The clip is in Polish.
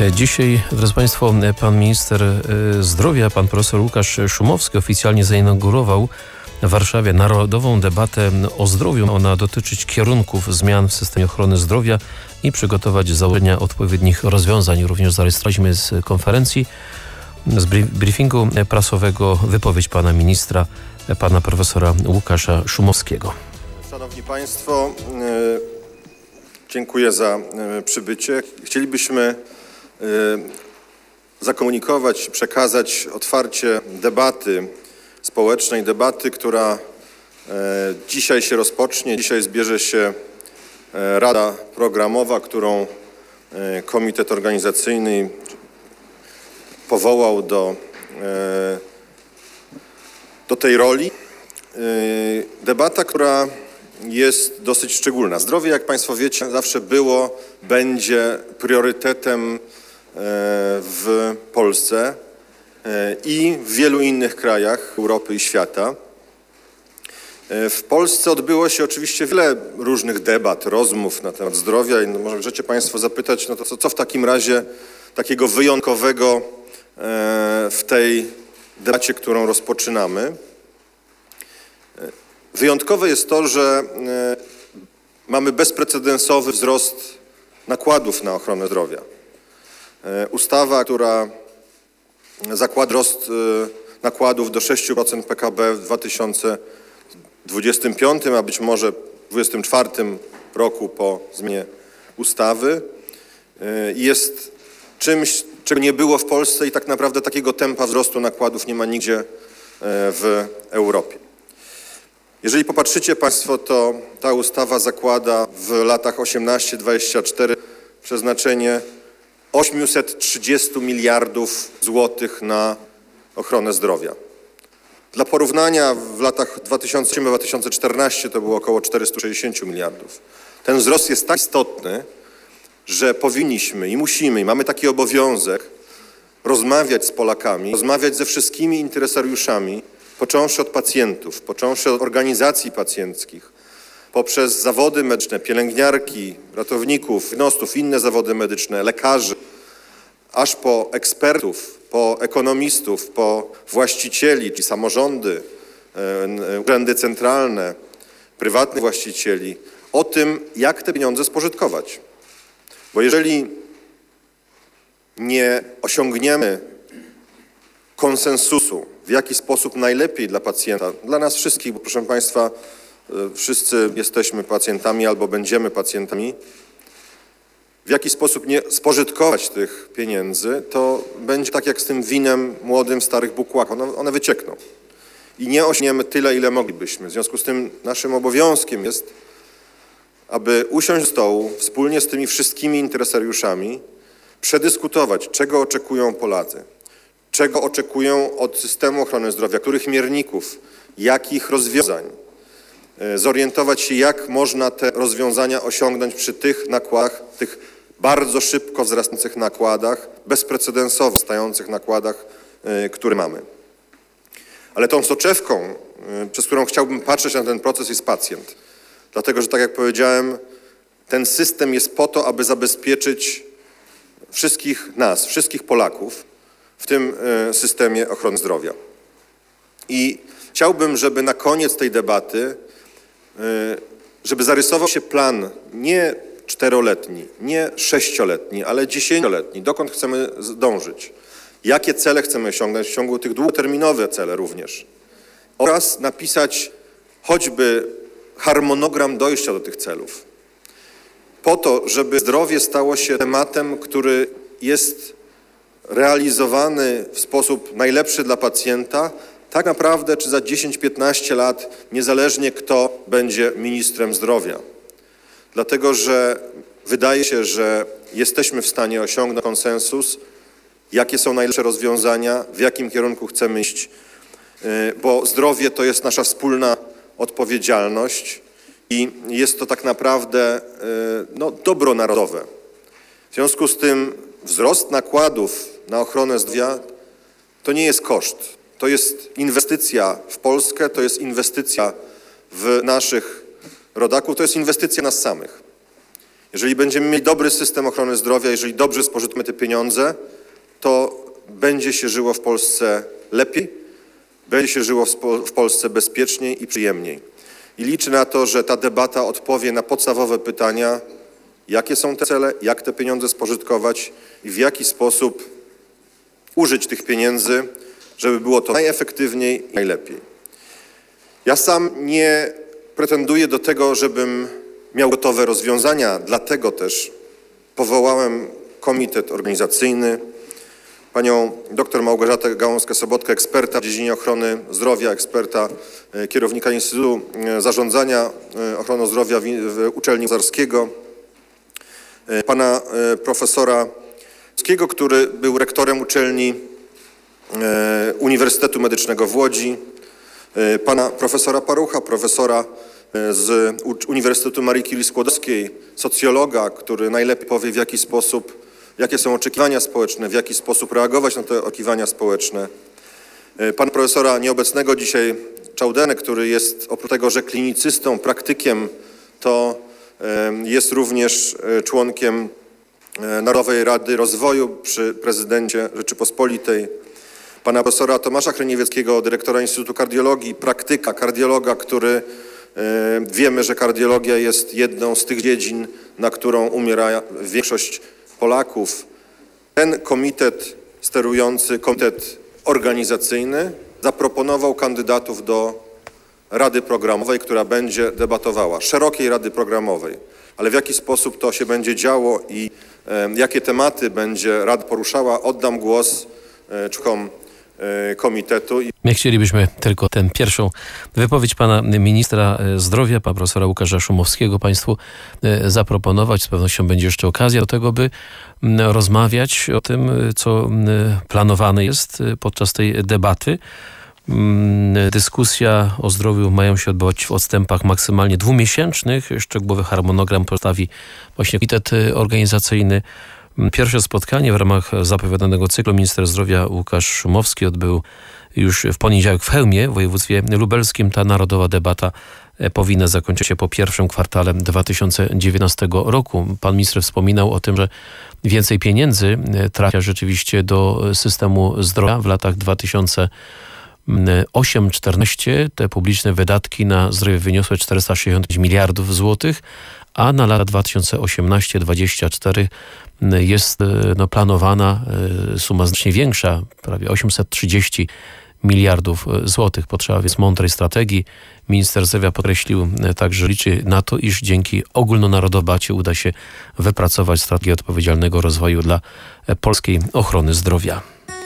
Dzisiaj, drodzy Państwo, pan minister zdrowia, pan profesor Łukasz Szumowski oficjalnie zainaugurował w Warszawie narodową debatę o zdrowiu. Ona dotyczyć kierunków zmian w systemie ochrony zdrowia i przygotować założenia odpowiednich rozwiązań. Również zarejestrowaliśmy z konferencji, z briefingu prasowego wypowiedź pana ministra, pana profesora Łukasza Szumowskiego. Szanowni Państwo, dziękuję za przybycie. Chcielibyśmy zakomunikować, przekazać otwarcie debaty społecznej, debaty, która dzisiaj się rozpocznie. Dzisiaj zbierze się Rada Programowa, którą Komitet Organizacyjny powołał do tej roli. Debata, która jest dosyć szczególna. Zdrowie, jak Państwo wiecie, zawsze było, będzie priorytetem w Polsce i w wielu innych krajach Europy i świata. W Polsce odbyło się oczywiście wiele różnych debat, rozmów na temat zdrowia i możecie Państwo zapytać, no to co w takim razie takiego wyjątkowego w tej debacie, którą rozpoczynamy. Wyjątkowe jest to, że mamy bezprecedensowy wzrost nakładów na ochronę zdrowia. Ustawa, która zakłada wzrost nakładów do 6% PKB w 2025, a być może w 2024 roku po zmianie ustawy, jest czymś, czego nie było w Polsce i tak naprawdę takiego tempa wzrostu nakładów nie ma nigdzie w Europie. Jeżeli popatrzycie Państwo, to ta ustawa zakłada w latach 18-24 przeznaczenie 830 miliardów złotych na ochronę zdrowia. Dla porównania w latach 2008-2014 to było około 460 miliardów. Ten wzrost jest tak istotny, że powinniśmy i musimy, i mamy taki obowiązek rozmawiać z Polakami, rozmawiać ze wszystkimi interesariuszami, począwszy od pacjentów, począwszy od organizacji pacjenckich, poprzez zawody medyczne, pielęgniarki, ratowników, diagnostów, inne zawody medyczne, lekarzy, aż po ekspertów, po ekonomistów, po właścicieli, czyli samorządy, urzędy centralne, prywatnych właścicieli, o tym, jak te pieniądze spożytkować. Bo jeżeli nie osiągniemy konsensusu, w jaki sposób najlepiej dla pacjenta, dla nas wszystkich, bo proszę Państwa, wszyscy jesteśmy pacjentami albo będziemy pacjentami, w jaki sposób nie spożytkować tych pieniędzy, to będzie tak jak z tym winem młodym w starych bukłakach. One wyciekną i nie osiągniemy tyle, ile moglibyśmy. W związku z tym naszym obowiązkiem jest, aby usiąść do stołu wspólnie z tymi wszystkimi interesariuszami, przedyskutować, czego oczekują Polacy, czego oczekują od systemu ochrony zdrowia, których mierników, jakich rozwiązań, zorientować się, jak można te rozwiązania osiągnąć przy tych nakładach, tych bardzo szybko wzrastających nakładach, bezprecedensowo wzrastających nakładach, które mamy. Ale tą soczewką, przez którą chciałbym patrzeć na ten proces, jest pacjent. Dlatego, że tak jak powiedziałem, ten system jest po to, aby zabezpieczyć wszystkich nas, wszystkich Polaków w tym systemie ochrony zdrowia. I chciałbym, żeby na koniec tej debaty, żeby zarysował się plan nie 4-letni, nie 6-letni, ale 10-letni, dokąd chcemy dążyć, jakie cele chcemy osiągnąć w ciągu tych długoterminowe cele również oraz napisać choćby harmonogram dojścia do tych celów. Po to, żeby zdrowie stało się tematem, który jest realizowany w sposób najlepszy dla pacjenta, tak naprawdę czy za 10-15 lat, niezależnie kto będzie ministrem zdrowia. Dlatego, że wydaje się, że jesteśmy w stanie osiągnąć konsensus, jakie są najlepsze rozwiązania, w jakim kierunku chcemy iść, bo zdrowie to jest nasza wspólna odpowiedzialność i jest to tak naprawdę dobro narodowe. W związku z tym wzrost nakładów na ochronę zdrowia to nie jest koszt. To jest inwestycja w Polskę, to jest inwestycja w naszych rodaków, to jest inwestycja w nas samych. Jeżeli będziemy mieli dobry system ochrony zdrowia, jeżeli dobrze spożytujemy te pieniądze, to będzie się żyło w Polsce lepiej, będzie się żyło w Polsce bezpieczniej i przyjemniej. I liczę na to, że ta debata odpowie na podstawowe pytania, jakie są te cele, jak te pieniądze spożytkować i w jaki sposób użyć tych pieniędzy, żeby było to najefektywniej i najlepiej. Ja sam nie pretenduję do tego, żebym miał gotowe rozwiązania, dlatego też powołałem komitet organizacyjny, panią dr Małgorzatę Gałązkę-Sobotkę, eksperta w dziedzinie ochrony zdrowia, eksperta, kierownika Instytutu Zarządzania Ochroną Zdrowia w Uczelni Łazarskiego, pana profesora Skiego, który był rektorem uczelni Uniwersytetu Medycznego w Łodzi, pana profesora Parucha, profesora z Uniwersytetu Marii Curie-Skłodowskiej, socjologa, który najlepiej powie, w jaki sposób, jakie są oczekiwania społeczne, w jaki sposób reagować na te oczekiwania społeczne. Pana profesora nieobecnego dzisiaj Czaudenę, który jest oprócz tego, że klinicystą, praktykiem, to jest również członkiem Narodowej Rady Rozwoju przy prezydencie Rzeczypospolitej. Pana profesora Tomasza Hryniewieckiego, dyrektora Instytutu Kardiologii, praktyka, kardiologa, który wiemy, że kardiologia jest jedną z tych dziedzin, na którą umiera większość Polaków. Ten komitet sterujący, komitet organizacyjny zaproponował kandydatów do Rady Programowej, która będzie debatowała, szerokiej Rady Programowej. Ale w jaki sposób to się będzie działo i jakie tematy będzie Rada poruszała, oddam głos członkom komitetu. My chcielibyśmy tylko tę pierwszą wypowiedź pana ministra zdrowia, pana profesora Łukasza Szumowskiego państwu zaproponować. Z pewnością będzie jeszcze okazja do tego, by rozmawiać o tym, co planowane jest podczas tej debaty. Dyskusja o zdrowiu mają się odbywać w odstępach maksymalnie 2-miesięcznych. Szczegółowy harmonogram postawi właśnie komitet organizacyjny. Pierwsze spotkanie w ramach zapowiadanego cyklu minister zdrowia Łukasz Szumowski odbył już w poniedziałek w Chełmie, w województwie lubelskim. Ta narodowa debata powinna zakończyć się po pierwszym kwartale 2019 roku. Pan minister wspominał o tym, że więcej pieniędzy trafia rzeczywiście do systemu zdrowia w latach 2008-2014. Te publiczne wydatki na zdrowie wyniosły 460 miliardów złotych, a na lata 2018-2024 jest planowana suma znacznie większa, prawie 830 miliardów złotych. Potrzeba więc mądrej strategii. Minister zdrowia podkreślił także, liczy na to, iż dzięki ogólnonarodowej debacie uda się wypracować strategię odpowiedzialnego rozwoju dla polskiej ochrony zdrowia.